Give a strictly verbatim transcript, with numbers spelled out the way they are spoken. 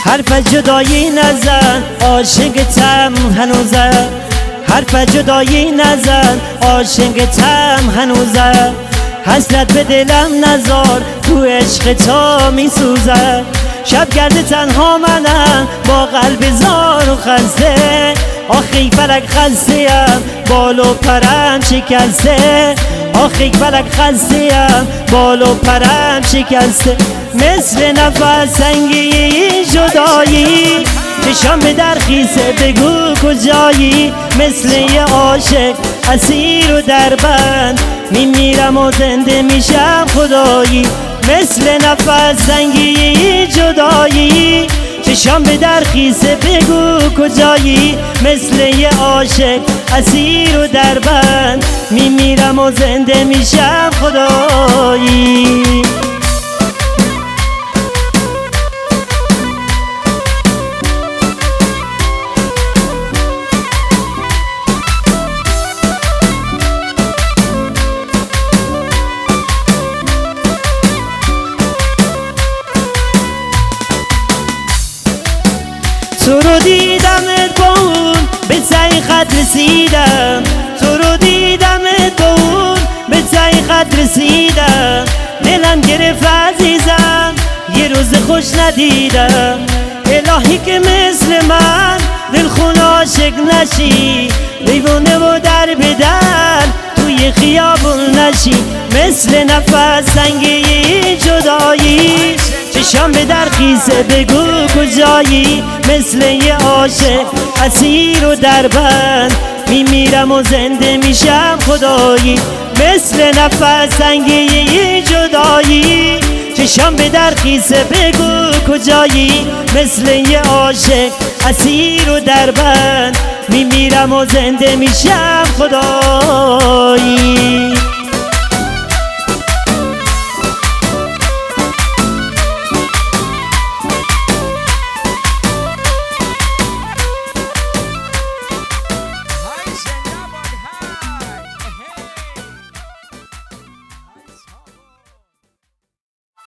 حرف جدایی نزن عاشقتم هنوزم، حرف جدایی نزن عاشقتم هنوزم، حسرت به دلم نزار تو عشق تو می سوزم. شب گرد تنها منم با قلب زار و خسته، آخی فلک خسته‌ام بال و پرم شکسته، آخی فلک خسته‌ام بال و پرم شکسته. مثل نفس سنگی جدایی چشام به درخیسه بگو کجایی، مثل یه عاشق اسیر و دربند میمیرم و زنده میشم خدایی. مثل نفس سنگی جدایی چشام به درخیسه بگو کجایی، مثل یه عاشق اسیر و دربند میمیرم و زنده میشم خدایی. تو رو دیدمت با اون به ته خط رسیدم، تو رو دیدمت با اون به ته خط رسیدم. دلم گرفت عزیزم یه روز خوش ندیدم، الهی که مثل من دلخون عاشق نشی، دیوانه و در به در توی خیابون نشی. مثل نفس سنگی جدایی چشام به درخیسه بگو کجایی، مثل یه عاشق اسیر و دربند میمیرم و زنده میشم خدایی. مثل نفس سنگی جدایی چشام به درخیسه بگو کجایی، مثل یه عاشق اسیر و دربند میمیرم و زنده میشم خدایی.